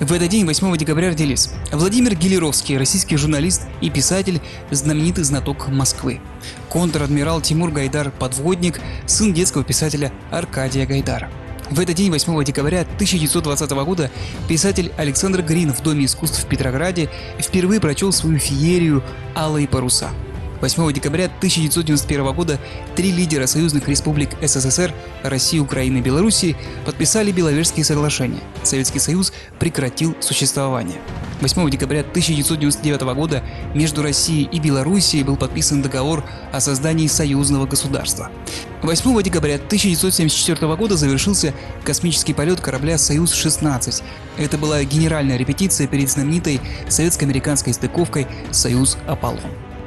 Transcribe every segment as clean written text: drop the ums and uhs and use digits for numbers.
В этот день, 8 декабря, родились Владимир Гелеровский, российский журналист и писатель, знаменитый знаток Москвы. Контр-адмирал Тимур Гайдар, подводник, сын детского писателя Аркадия Гайдара. В этот день, 8 декабря 1920 года, писатель Александр Грин в Доме искусств в Петрограде впервые прочел свою феерию «Алые паруса». 8 декабря 1991 года 3 лидера союзных республик СССР, России, Украины и Белоруссии подписали Беловежские соглашения. Советский Союз прекратил существование. 8 декабря 1999 года между Россией и Белоруссией был подписан договор о создании союзного государства. 8 декабря 1974 года завершился космический полет корабля «Союз-16». Это была генеральная репетиция перед знаменитой советско-американской стыковкой «Союз-Аполлон».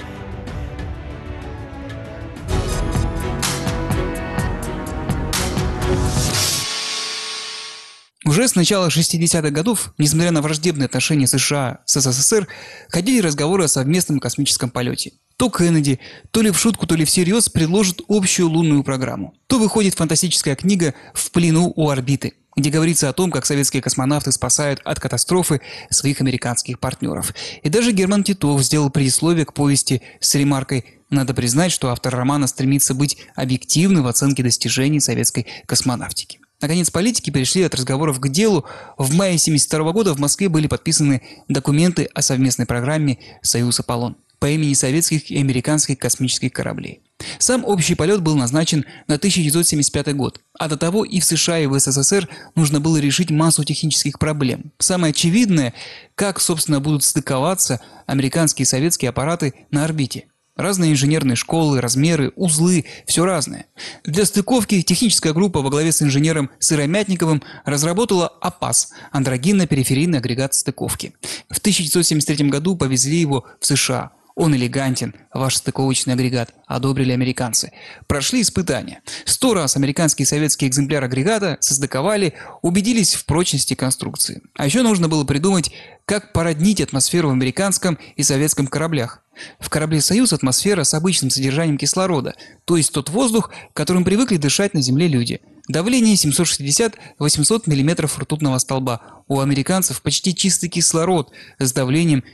Уже с начала 60-х годов, несмотря на враждебные отношения США с СССР, ходили разговоры о совместном космическом полете. То Кеннеди, то ли в шутку, то ли всерьез предложит общую лунную программу. То выходит фантастическая книга «В плену у орбиты», где говорится о том, как советские космонавты спасают от катастрофы своих американских партнеров. И даже Герман Титов сделал предисловие к повести с ремаркой: «Надо признать, что автор романа стремится быть объективным в оценке достижений советской космонавтики». Наконец, политики перешли от разговоров к делу. В мае 1972 года в Москве были подписаны документы о совместной программе «Союз-Аполлон» по имени советских и американских космических кораблей. Сам общий полет был назначен на 1975 год, а до того и в США, и в СССР нужно было решить массу технических проблем. Самое очевидное, как, собственно, будут стыковаться американские и советские аппараты на орбите. Разные инженерные школы, размеры, узлы – все разное. Для стыковки техническая группа во главе с инженером Сыромятниковым разработала АПАС – андрогенно-периферийный агрегат стыковки. В 1973 году повезли его в США. Он элегантен, ваш стыковочный агрегат, одобрили американцы. Прошли испытания. 100 раз американский и советский экземпляр агрегата состыковали, убедились в прочности конструкции. А еще нужно было придумать, как породнить атмосферу в американском и советском кораблях. В корабле «Союз» атмосфера с обычным содержанием кислорода, то есть тот воздух, которым привыкли дышать на Земле люди. Давление 760-800 мм ртутного столба. У американцев почти чистый кислород с давлением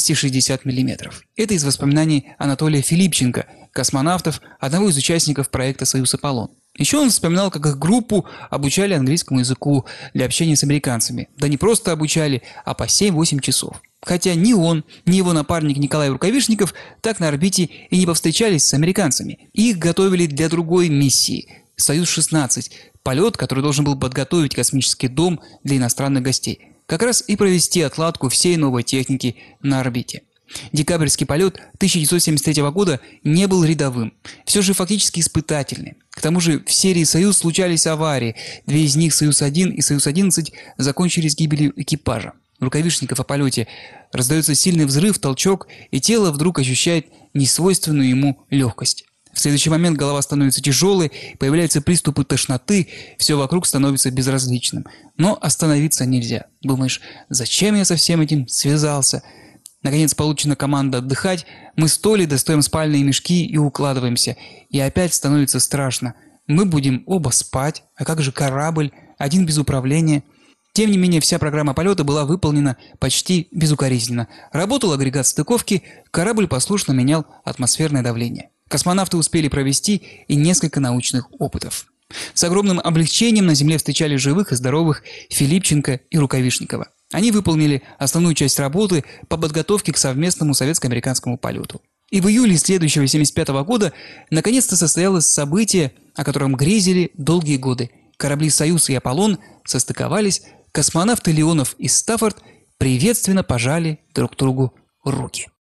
260 мм. Это из воспоминаний Анатолия Филипченко, космонавтов, одного из участников проекта «Союз-Аполлон». Еще он вспоминал, как их группу обучали английскому языку для общения с американцами. Да не просто обучали, а по 7-8 часов. Хотя ни он, ни его напарник Николай Рукавишников так на орбите и не повстречались с американцами. Их готовили для другой миссии – «Союз-16», полет, который должен был подготовить космический дом для иностранных гостей. Как раз и провести отладку всей новой техники на орбите. Декабрьский полет 1973 года не был рядовым, все же фактически испытательный. К тому же в серии «Союз» случались аварии, 2 из них, «Союз-1» и «Союз-11», закончились гибелью экипажа. Рукавишников о полете. Раздается сильный взрыв, толчок, и тело вдруг ощущает несвойственную ему легкость. В следующий момент голова становится тяжелой, появляются приступы тошноты, все вокруг становится безразличным. Но остановиться нельзя. Думаешь, зачем я со всем этим связался? Наконец получена команда отдыхать, мы с Толей достаем спальные мешки и укладываемся. И опять становится страшно. Мы будем оба спать, а как же корабль, один без управления? Тем не менее, вся программа полета была выполнена почти безукоризненно. Работал агрегат стыковки, корабль послушно менял атмосферное давление. Космонавты успели провести и несколько научных опытов. С огромным облегчением на Земле встречали живых и здоровых Филипченко и Рукавишникова. Они выполнили основную часть работы по подготовке к совместному советско-американскому полету. И в июле следующего 1975 года наконец-то состоялось событие, о котором грезили долгие годы. Корабли «Союз» и «Аполлон» состыковались, космонавты Леонов и Стаффорд приветственно пожали друг другу руки.